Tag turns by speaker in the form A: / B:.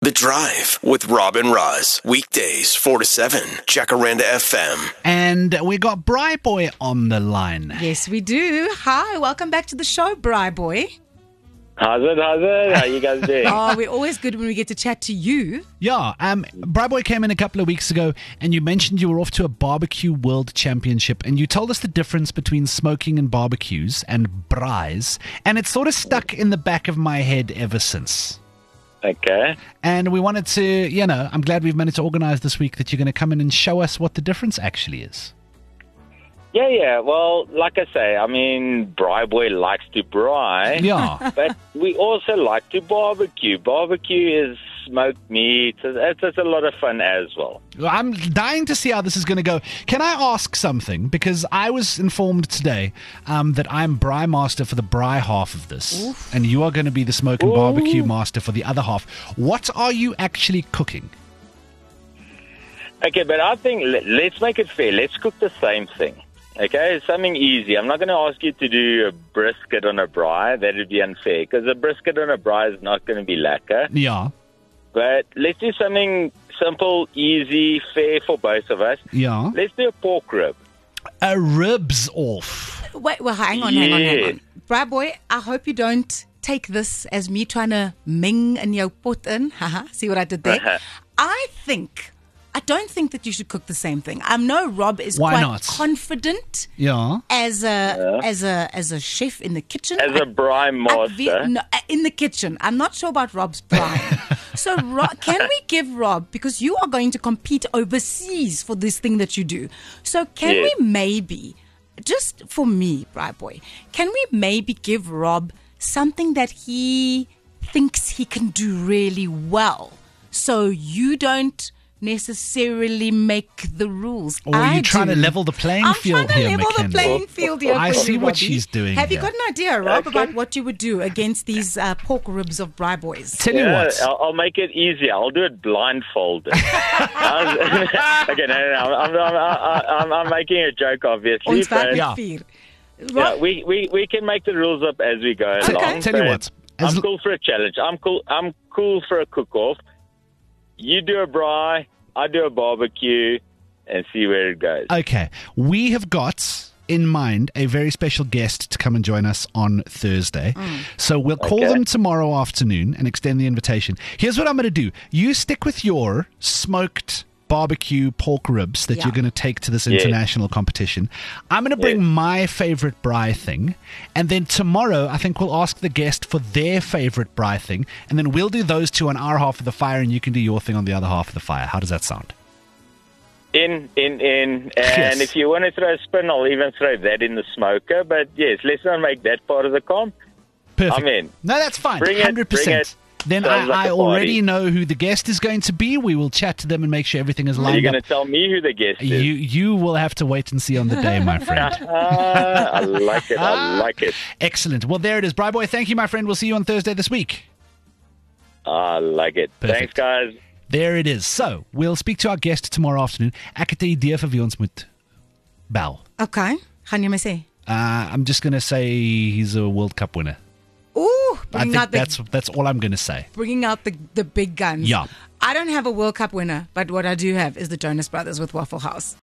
A: The Drive with Rob and Roz. Weekdays 4 to 7. Jacaranda FM.
B: And we got Bri Boy on the line.
C: Yes, we do. Hi, welcome back to the show, Bri Boy.
D: How's it? How you guys doing?
C: Oh, we're always good when we get to chat to you.
B: Yeah, Bri Boy came in a couple of weeks ago and you mentioned you were off to a barbecue world championship and you told us the difference between smoking and barbecues and braais, and it's sort of stuck in the back of my head ever since.
D: Okay.
B: And we wanted to, I'm glad we've managed to organize this week that you're going to come in and show us what the difference actually is.
D: Yeah. Well, like I say, Bri Boy likes to braai.
B: Yeah.
D: But we also like to barbecue. Barbecue is smoked meat. It's a lot of fun as well.
B: I'm dying to see how this is going to go. Can I ask something? Because I was informed today that I'm braai master for the braai half of this. Oof. And you are going to be the smoke and barbecue master for the other half. What are you actually cooking?
D: Okay, but I think let's make it fair. Let's cook the same thing. Okay, something easy. I'm not going to ask you to do a brisket on a braai. That would be unfair because a brisket on a braai is not going to be lekker.
B: Yeah.
D: But let's do something simple, easy, fair for both of us.
B: Yeah.
D: Let's do a pork rib.
B: A ribs off.
C: Wait, well, hang on. Bri Boy, I hope you don't take this as me trying to ming in your pot in. See what I did there? I don't think that you should cook the same thing. I know Rob is confident as a chef in the kitchen.
D: As a braai master.
C: In the kitchen. I'm not sure about Rob's braai. So can we give Rob, because you are going to compete overseas for this thing that you do. So can we maybe, just for me, Bri Boy, can we maybe give Rob something that he thinks he can do really well so you don't necessarily make the rules?
B: Or are you trying to level the playing field here,
C: I'm trying to level the playing field here.
B: I see what she's doing.
C: Have you got an idea, Rob, about what you would do against these pork ribs of Bri Boys?
B: Tell you what.
D: I'll make it easier. I'll do it blindfolded. Okay, I'm making a joke, obviously. We can make the rules up as we go along.
B: Tell you what.
D: I'm cool for a challenge. I'm cool for a cook-off. You do a braai, I do a barbecue, and see where it goes.
B: Okay. We have got in mind a very special guest to come and join us on Thursday. So we'll call them tomorrow afternoon and extend the invitation. Here's what I'm going to do. You stick with your smoked barbecue pork ribs that you're going to take to this international competition. I'm going to bring my favorite braai thing, and then tomorrow I think we'll ask the guest for their favorite braai thing, and then we'll do those two on our half of the fire and you can do your thing on the other half of the fire. How does that sound?
D: And if you want to throw a spin, I'll even throw that in the smoker, but yes, let's not make that part of the comp.
B: Perfect.
D: I'm in.
B: No, that's fine.
D: Bring
B: 100%.
D: Bring it.
B: Then I already know who the guest is going to be. We will chat to them and make sure everything is lined up.
D: Are you going to tell me who the guest is?
B: You will have to wait and see on the day, my friend.
D: I like it.
B: Excellent. Well, there it is. Bri Boy, thank you, my friend. We'll see you on Thursday this week.
D: I like it.
B: Perfect.
D: Thanks, guys.
B: There it is. So, we'll speak to our guest tomorrow afternoon. Ek het 'n idee vir wie ons moet bel.
C: Okay. Gaan jy my sê?
B: I'm just going to say he's a World Cup winner.
C: Ooh,
B: I think that's all I'm going to say.
C: Bringing out the big guns.
B: Yeah.
C: I don't have a World Cup winner, but what I do have is the Jonas Brothers with Waffle House.